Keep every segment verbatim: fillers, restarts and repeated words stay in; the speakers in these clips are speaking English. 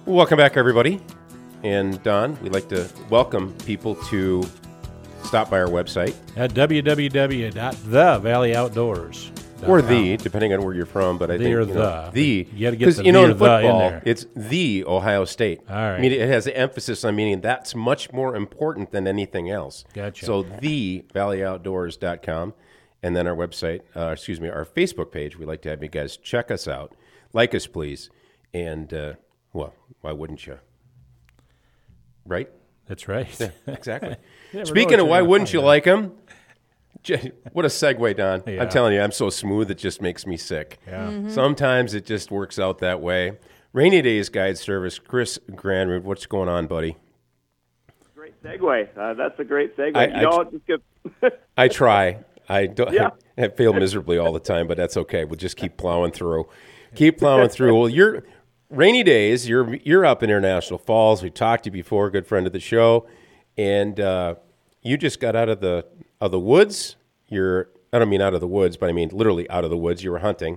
Welcome back, everybody. And Don, we'd like to welcome people to stop by our website. At w w w dot the valley outdoors dot com. Or the, depending on where you're from, but I The think or you know, the. the. You gotta get 'cause, the you know, the in or the in football, there. it's the Ohio State. All right. I mean, it has an emphasis on meaning that's much more important than anything else. Gotcha. So the valley outdoors dot com, and then our website, uh, excuse me, our Facebook page. We'd like to have you guys check us out. Like us, please. And, uh, well, why wouldn't you? Right? That's right. Yeah, exactly. Never Speaking know of what why you're wouldn't gonna you like them? What a segue, Don. Yeah. I'm telling you, I'm so smooth, it just makes me sick. Yeah. Mm-hmm. Sometimes it just works out that way. Rainy Days Guide Service, Chris Granrud, what's going on, buddy? Great segue. Uh, that's a great segue. I- you I know, tr- just get, I try. I don't. Yeah. I fail miserably all the time, but that's okay. We'll just keep plowing through. Keep plowing through. Well, you're Rainy Days. You're you're up in International Falls. We talked to you before, good friend of the show, and uh, you just got out of the of the woods. You're. I don't mean out of the woods, but I mean literally out of the woods. You were hunting,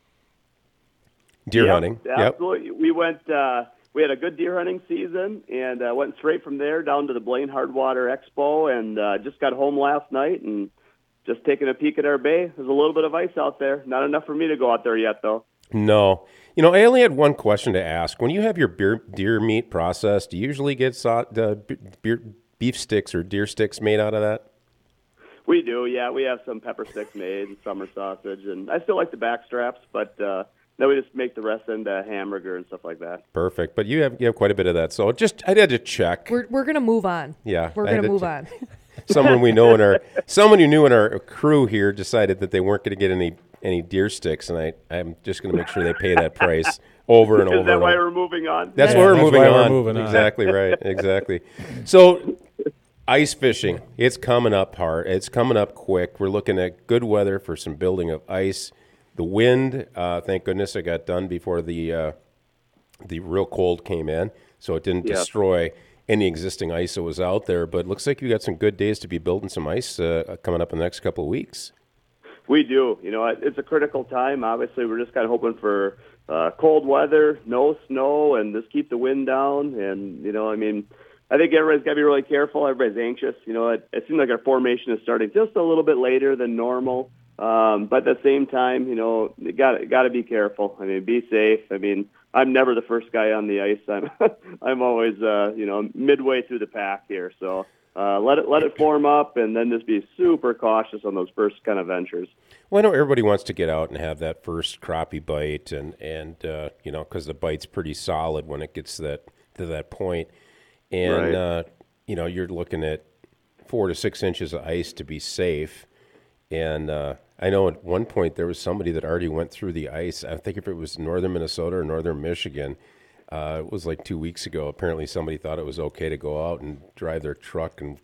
deer Yep, hunting. Yep. Absolutely. We went. Uh, we had a good deer hunting season, and uh, went straight from there down to the Blaine Hardwater Expo, and uh, just got home last night and just taking a peek at our bay. There's a little bit of ice out there. Not enough for me to go out there yet, though. No. You know, I only had one question to ask. When you have your beer, deer meat processed, do you usually get so, uh, beer, beef sticks or deer sticks made out of that? We do, yeah. We have some pepper sticks made and summer sausage, and I still like the back straps, but uh, then we just make the rest into hamburger and stuff like that. Perfect. But you have you have quite a bit of that. So just I had to check. We're we're gonna move on. Yeah, we're I had gonna to move check. on. Someone we know in our someone who knew in our crew here decided that they weren't going to get any any deer sticks, and I I'm just going to make sure they pay that price over and over. Is that and why over. we're moving on? That's Yeah, why we're that's moving why we're on. moving on. Exactly right. Exactly. So, ice fishing. It's coming up hard. It's coming up quick. We're looking at good weather for some building of ice. The wind. Uh, thank goodness it got done before the uh, the real cold came in, so it didn't Yeah. destroy any existing ice that was out there. But it looks like you got some good days to be building some ice uh, coming up in the next couple of weeks. We do. You know, it- it's a critical time. Obviously, we're just kind of hoping for uh, cold weather, no snow, and just keep the wind down. And, you know, I mean, I think everybody's got to be really careful. Everybody's anxious. You know, it, it seems like our formation is starting just a little bit later than normal. Um, but at the same time, you know, you got got to be careful. I mean, be safe. I mean, I'm never the first guy on the ice. I'm I'm always, uh, you know, midway through the pack here. So uh, let it let it form up, and then just be super cautious on those first kind of ventures. Well, I know everybody wants to get out and have that first crappie bite, and and uh, you know, because the bite's pretty solid when it gets to that to that point, and Right. uh, you know, you're looking at four to six inches of ice to be safe. And uh, I know at one point there was somebody that already went through the ice. I think if it was northern Minnesota or northern Michigan, uh, it was like two weeks ago. Apparently, somebody thought it was okay to go out and drive their truck, and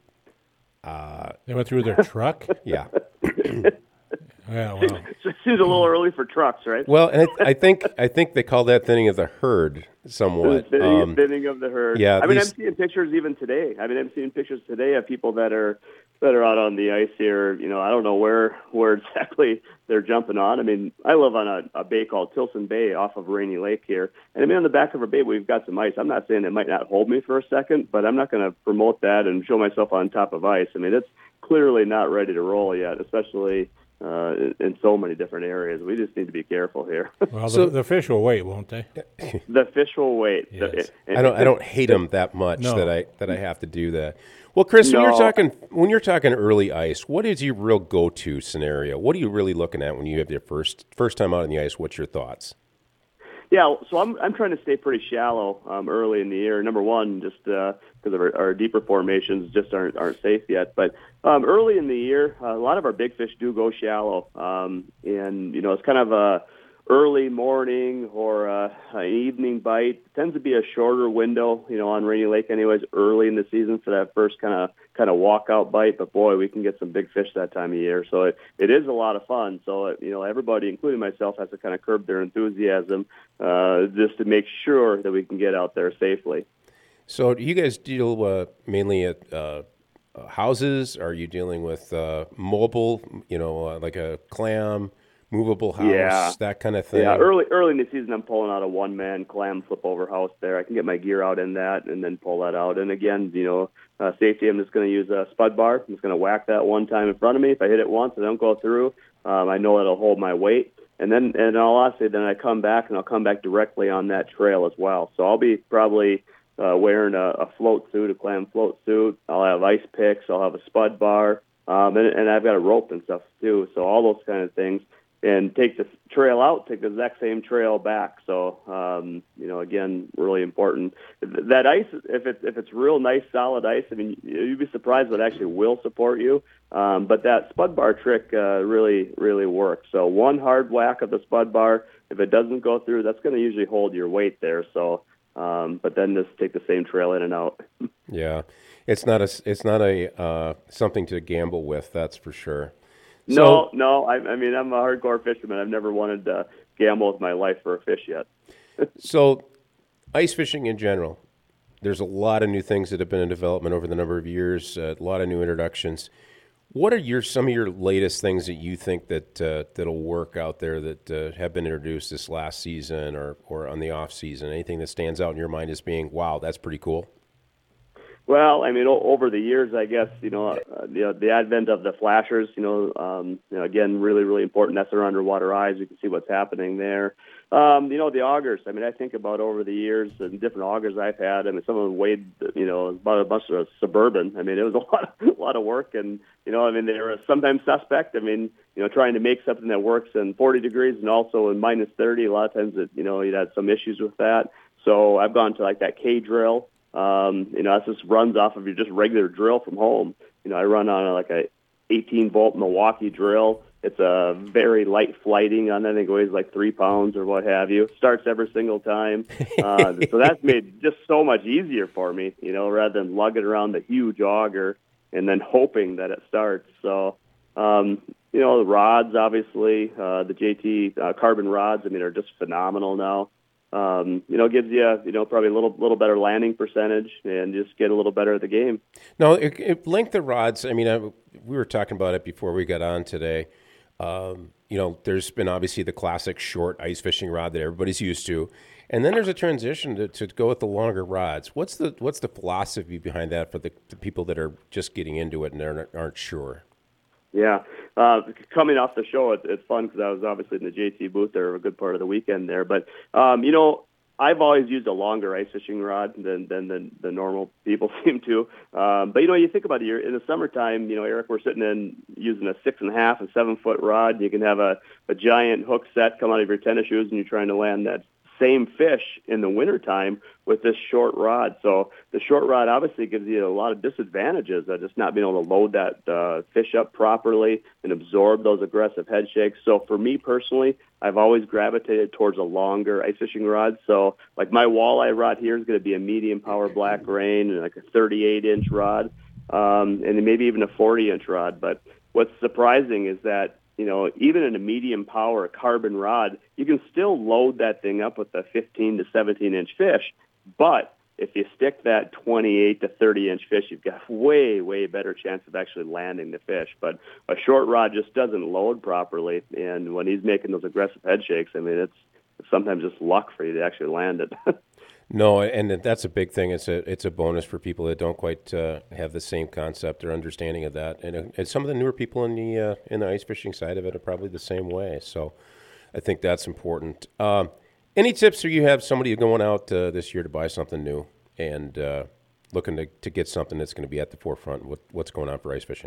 They went through their truck? yeah. Yeah, well, It seems a little early for trucks, right? Well, and I, I think I think they call that thinning of the herd somewhat. Thinning, Um, thinning of the herd. yeah, I mean, these- I'm seeing pictures even today. I mean, I'm seeing pictures today of people that are that are out on the ice here. You know, I don't know where where exactly they're jumping on. I mean, I live on a, a bay called Tilson Bay off of Rainy Lake here, and I mean, on the back of our bay we've got some ice. I'm not saying it might not hold me for a second, but I'm not going to promote that and show myself on top of ice. I mean, it's clearly not ready to roll yet, especially uh, in, in so many different areas. We just need to be careful here. well So- the, the fish will wait, won't they? The fish will wait. Yes. The- I don't I don't hate them that much No. that I that I have to do that. Well, Chris, when you're No. talking when you're talking early ice, what is your real go-to scenario? What are you really looking at when you have your first first time out on the ice? What's your thoughts? Yeah, so I'm I'm trying to stay pretty shallow um, early in the year. Number one, just because of our, our deeper formations just aren't aren't safe yet. But um, early in the year, uh, a lot of our big fish do go shallow, um, and you know it's kind of a early morning or uh, an evening bite. It tends to be a shorter window, you know, on Rainy Lake, anyways, early in the season for that first kind of kind of walkout bite. But boy, we can get some big fish that time of year, so it, it is a lot of fun. So it, you know, everybody, including myself, has to kind of curb their enthusiasm uh, just to make sure that we can get out there safely. So, do you guys deal uh, mainly at uh, uh, houses? Are you dealing with uh, mobile, you know, uh, like a clam, movable house, Yeah. that kind of thing. Yeah, early early in the season, I'm pulling out a one-man clam flip-over house there. I can get my gear out in that and then pull that out. And again, you know, uh, safety, I'm just going to use a spud bar. I'm just going to whack that one time in front of me. If I hit it once and don't go through, um, I know it'll hold my weight. And then, and I'll honestly, then I come back and I'll come back directly on that trail as well. So I'll be probably uh, wearing a, a float suit, a clam float suit. I'll have ice picks. I'll have a spud bar, um, and, and I've got a rope and stuff too. So all those kind of things. And take the trail out, take the exact same trail back. So, um, you know, again, really important. That ice, if it's if it's real nice, solid ice, I mean, you'd be surprised that it actually will support you. Um, but that spud bar trick uh, really, really works. So one hard whack of the spud bar, if it doesn't go through, that's going to usually hold your weight there. So, um, but then just take the same trail in and out. Yeah, it's not a it's not a uh, something to gamble with. That's for sure. No, so, no. I, I mean, I'm a hardcore fisherman. I've never wanted to gamble with my life for a fish yet. So, ice fishing in general, there's a lot of new things that have been in development over the number of years, uh, a lot of new introductions. What are your some of your latest things that you think that uh, that'll work out there that uh, have been introduced this last season or, or on the off season? Anything that stands out in your mind as being, wow, that's pretty cool? Well, I mean, o- over the years, I guess, you know, uh, you know, the advent of the flashers, you know, um, you know, again, really, really important. That's our underwater eyes. You can see what's happening there. Um, you know, the augers. I mean, I think about over the years and different augers I've had. I mean, some of them weighed, you know, about a bunch of Suburban. I mean, it was a lot, of, a lot of work, and you know, I mean, they were sometimes suspect. I mean, you know, trying to make something that works in forty degrees and also in minus thirty. A lot of times, it, you know, you'd had some issues with that. So I've gone to like that K drill. Um, you know, that just runs off of your just regular drill from home. You know, I run on a, like a eighteen volt Milwaukee drill. It's a very light flighting on that. I think it weighs like three pounds or what have you. Starts every single time. Uh, so that's made just so much easier for me, you know, rather than lugging around the huge auger and then hoping that it starts. So, um, you know, the rods, obviously, uh, the J T uh, carbon rods, I mean, are just phenomenal now. Um, you know, gives you, you know, probably a little little better landing percentage and just get a little better at the game. No, it, it, length of rods, I mean, I, we were talking about it before we got on today. Um, you know, there's been obviously the classic short ice fishing rod that everybody's used to. And then there's a transition to, to go with the longer rods. What's the what's the philosophy behind that for the, the people that are just getting into it and aren't, aren't sure? Yeah. Uh, coming off the show, it, it's fun because I was obviously in the J T booth there a good part of the weekend there. But, um, you know, I've always used a longer ice fishing rod than than the, the normal people seem to. Um, but, you know, you think about it, you're, in the summertime, you know, Eric, we're sitting in using a six and a half and seven foot rod. You can have a, a giant hook set come out of your tennis shoes and you're trying to land that same fish in the wintertime with this short rod. So the short rod obviously gives you a lot of disadvantages of just not being able to load that uh, fish up properly and absorb those aggressive head shakes. So for me personally, I've always gravitated towards a longer ice fishing rod. So like my walleye rod here is going to be a medium power black rain and like a thirty-eight inch rod, um, and maybe even a forty inch rod. But what's surprising is that, you know, even in a medium power carbon rod, you can still load that thing up with a fifteen to seventeen inch fish. But if you stick that twenty-eight to thirty inch fish, you've got way, way better chance of actually landing the fish. But a short rod just doesn't load properly. And when he's making those aggressive head shakes, I mean, it's, it's sometimes just luck for you to actually land it. No, and that's a big thing. It's a it's a bonus for people that don't quite uh, have the same concept or understanding of that. And, uh, and some of the newer people in the uh, in the ice fishing side of it are probably the same way. So I think that's important. Um, any tips, or you have somebody going out uh, this year to buy something new and uh, looking to, to get something that's going to be at the forefront? What, what's going on for ice fishing?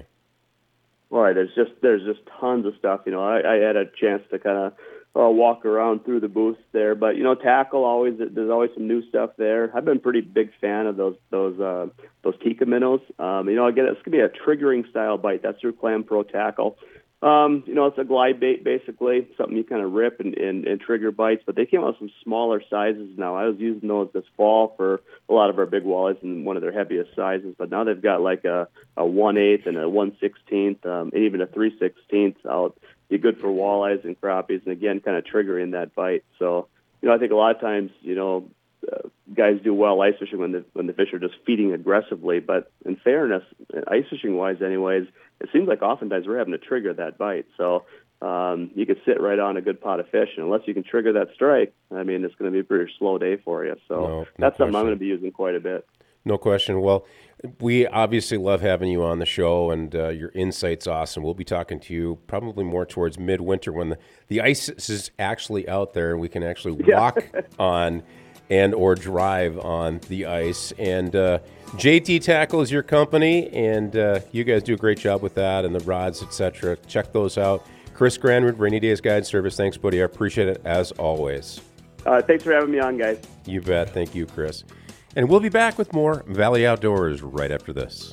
Boy, there's just there's just tons of stuff. You know, I, I had a chance to kind of uh, walk around through the booths there, but you know, tackle always there's always some new stuff there. I've been a pretty big fan of those those uh, those Tikka minnows. Um, you know, again, it's gonna be a triggering style bite. That's through Clam Pro Tackle. Um, you know, it's a glide bait basically, something you kind of rip and, and, and trigger bites. But they came out with some smaller sizes now. I was using those this fall for a lot of our big walleyes and one of their heaviest sizes. But now they've got like a, a one eighth and a one sixteenth, um, and even a three sixteenths out. Be good for walleyes and crappies, and again, kind of triggering that bite. So, you know, I think a lot of times, you know, uh, guys do well ice fishing when the when the fish are just feeding aggressively. But in fairness, ice fishing wise, anyways, it seems like oftentimes we're having to trigger that bite. So um, you could sit right on a good pot of fish. And unless you can trigger that strike, I mean, it's going to be a pretty slow day for you. So No, no that's something I'm question. going to be using quite a bit. No question. Well, we obviously love having you on the show, and uh, your insight's awesome. We'll be talking to you probably more towards midwinter when the, the ice is actually out there and we can actually Yeah. walk on and or drive on the ice. And uh, J T Tackle is your company, and uh, you guys do a great job with that and the rods, et cetera. Check those out. Chris Granwood, Rainy Days Guide Service. Thanks, buddy. I appreciate it as always. Uh, thanks for having me on, guys. You bet. Thank you, Chris. And we'll be back with more Valley Outdoors right after this.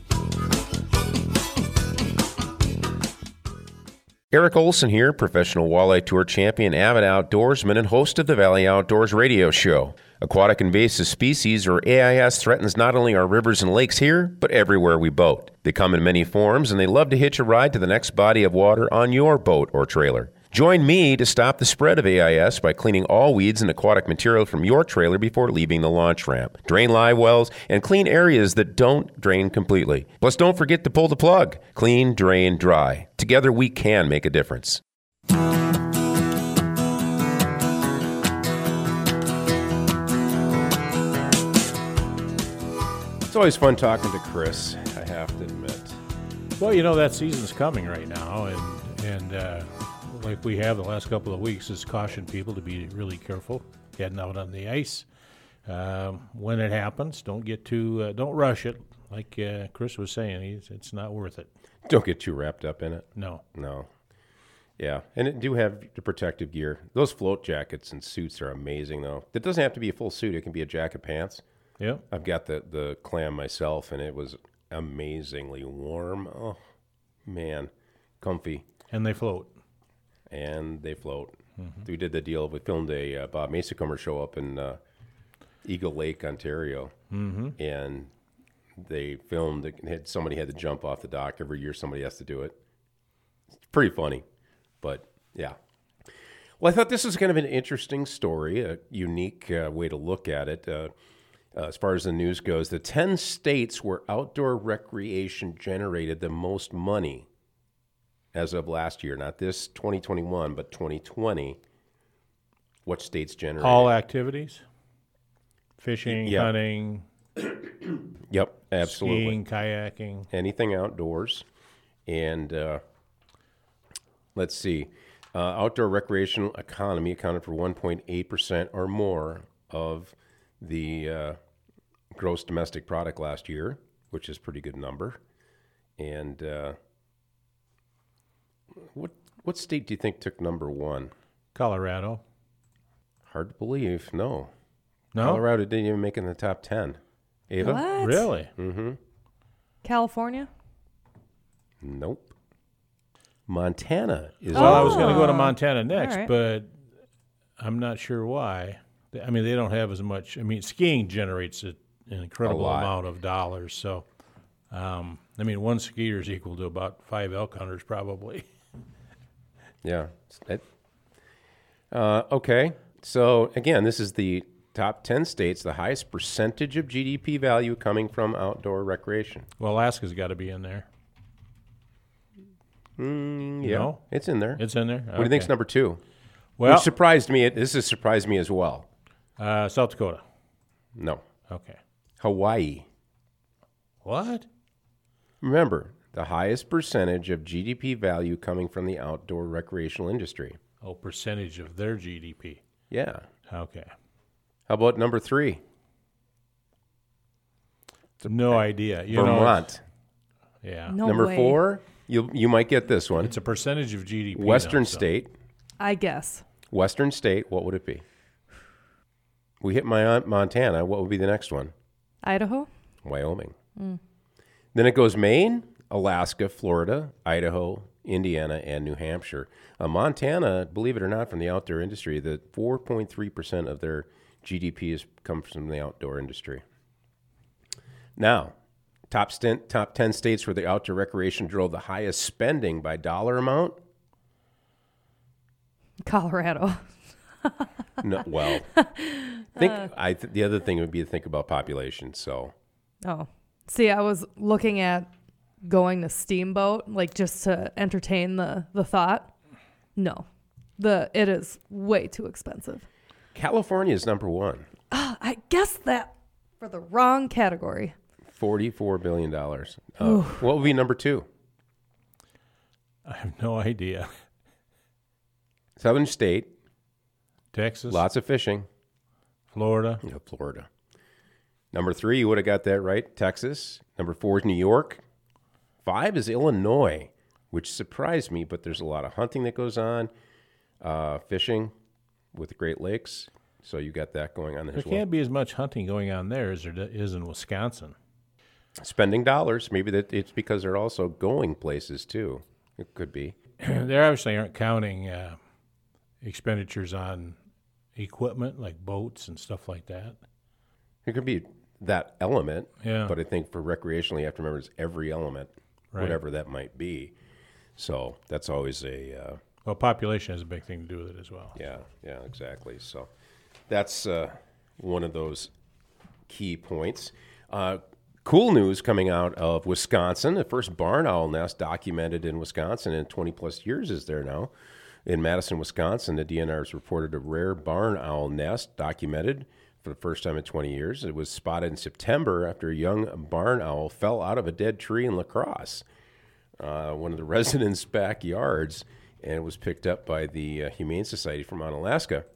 Eric Olson here, professional walleye tour champion, avid outdoorsman, and host of the Valley Outdoors radio show. Aquatic invasive species, or A I S, threatens not only our rivers and lakes here, but everywhere we boat. They come in many forms, and they love to hitch a ride to the next body of water on your boat or trailer. Join me to stop the spread of A I S by cleaning all weeds and aquatic material from your trailer before leaving the launch ramp. Drain live wells and clean areas that don't drain completely. Plus, don't forget to pull the plug. Clean, drain, dry. Together, we can make a difference. It's always fun talking to Chris, I have to admit. Well, you know, that season's coming right now, and, and uh, like we have the last couple of weeks, is caution people to be really careful heading out on the ice. Um, when it happens, don't get too, uh, don't rush it. Like uh, Chris was saying, he's, it's not worth it. Don't get too wrapped up in it. No. No. Yeah, and it do have the protective gear. Those float jackets and suits are amazing, though. It doesn't have to be a full suit. It can be a jacket pants. Yeah. I've got the, the clam myself, and it was amazingly warm. Oh, man. Comfy. And they float. And they float. Mm-hmm. We did the deal. We filmed a uh, Bob Masacummer show up in uh, Eagle Lake, Ontario. Mm-hmm. And they filmed, had, somebody had to jump off the dock. Every year somebody has to do it. It's pretty funny. But, yeah. Well, I thought this was kind of an interesting story, a unique uh, way to look at it. Uh, uh, as far as the news goes, the ten states where outdoor recreation generated the most money as of last year. Not this twenty twenty-one, but twenty twenty. What states generated? All activities? Fishing, Yep. hunting, Yep, absolutely. skiing, kayaking. Anything outdoors. And uh, let's see. Uh, outdoor recreational economy accounted for one point eight percent or more of the uh, gross domestic product last year, which is a pretty good number. And uh, what what state do you think took number one? Colorado. Hard to believe. No. No? Colorado didn't even make it in the top ten. Ava? What? Really? Mm-hmm. California? Nope. Montana is Well, I was Oh. going to go to Montana next, All right. but I'm not sure why. I mean, they don't have as much. I mean, skiing generates a, an incredible lot. amount of dollars. So, um, I mean, one skier is equal to about five elk hunters, probably. Yeah. It- uh, okay. So, again, this is the top ten states, the highest percentage of G D P value coming from outdoor recreation. Well, Alaska's got to be in there. Mm, yeah, No? it's in there. It's in there. What do you think's number two? Well, Which surprised me. This has surprised me as well. uh, South Dakota. No. Okay. Hawaii. What? Remember, the highest percentage of G D P value coming from the outdoor recreational industry. Oh, percentage of their G D P. Yeah. Okay. How about number three? No idea. You know, Vermont. yeah. No number way. four, you you might get this one. It's a percentage of G D P. Western though, so- state. I guess. Western state, what would it be? We hit my Montana. What would be the next one? Idaho? Wyoming. Then it goes Maine, Alaska, Florida, Idaho, Indiana, and New Hampshire. Uh, Montana, believe it or not, from the outdoor industry, the four point three percent of their G D P is comes from the outdoor industry. Now, top, st- top ten states where the outdoor recreation drove the highest spending by dollar amount. Colorado. No, well, think I th- the other thing would be to think about population. So, Oh. See, I was looking at going to Steamboat, like just to entertain the, the thought. No, the it is way too expensive. California is number one. Uh, I guess that for the wrong category. forty-four billion dollars. Uh, what would be number two? I have no idea. Southern state. Texas, Lots of fishing. Florida. Yeah, Florida. Number three, you would have got that right. Texas. Number four is New York. Five is Illinois, which surprised me, but there's a lot of hunting that goes on, uh, fishing with the Great Lakes. So you got that going on there There as well. can't be as much hunting going on there as there d- is in Wisconsin. Spending dollars. Maybe that it's because they're also going places too. It could be. They obviously aren't counting uh, expenditures on equipment like boats and stuff like that. It could be that element. Yeah. But I think for recreational, you have to remember it's every element, Right. whatever that might be. So that's always a uh, Well, population has a big thing to do with it as well. yeah, yeah, exactly. So that's uh, one of those key points. Uh, cool news coming out of Wisconsin. The first barn owl nest documented in Wisconsin in twenty plus years is there now. In Madison, Wisconsin, the D N R has reported a rare barn owl nest documented for the first time in twenty years. It was spotted in September after a young barn owl fell out of a dead tree in La Crosse, uh, one of the residents' backyards, and it was picked up by the uh, Humane Society from Mount Alaska.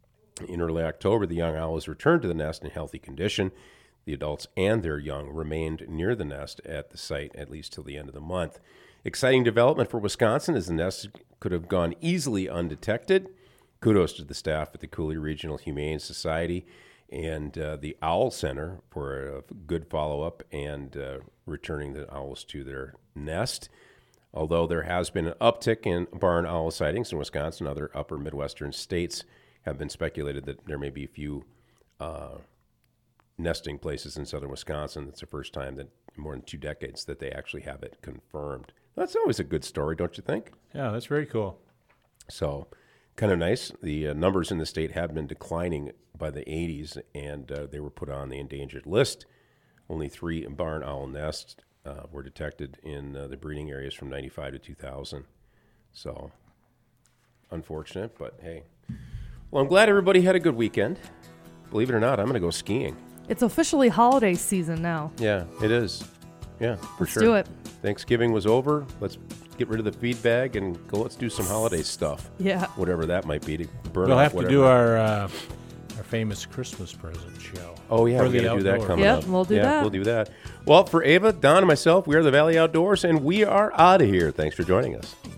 In early October, the young owl was returned to the nest in healthy condition. The adults and their young remained near the nest at the site at least till the end of the month. Exciting development for Wisconsin as the nest could have gone easily undetected. Kudos to the staff at the Cooley Regional Humane Society and uh, the Owl Center for a good follow-up and uh, returning the owls to their nest. Although there has been an uptick in barn owl sightings in Wisconsin, other upper Midwestern states have been speculated that there may be a few uh, nesting places in southern Wisconsin. It's the first time that in more than two decades that they actually have it confirmed. That's always a good story, don't you think? Yeah, that's very cool. So kind of nice. The uh, numbers in the state have been declining by the eighties, and uh, they were put on the endangered list. Only three barn owl nests uh, were detected in uh, the breeding areas from ninety-five to two thousand. So unfortunate, but hey. Well, I'm glad everybody had a good weekend. Believe it or not, I'm going to go skiing. It's officially holiday season now. Yeah, it is. Yeah, for Let's sure. do it. Thanksgiving was over. Let's get rid of the feed bag and go. Let's do some holiday stuff. Yeah. Whatever that might be to burn We'll off have to whatever. do our uh, our famous Christmas present show. Oh, yeah, For we're the going to do that outdoors. coming Yep, up. we'll do yeah, that. we'll do that. Well, for Ava, Don, and myself, we are the Valley Outdoors, and we are out of here. Thanks for joining us.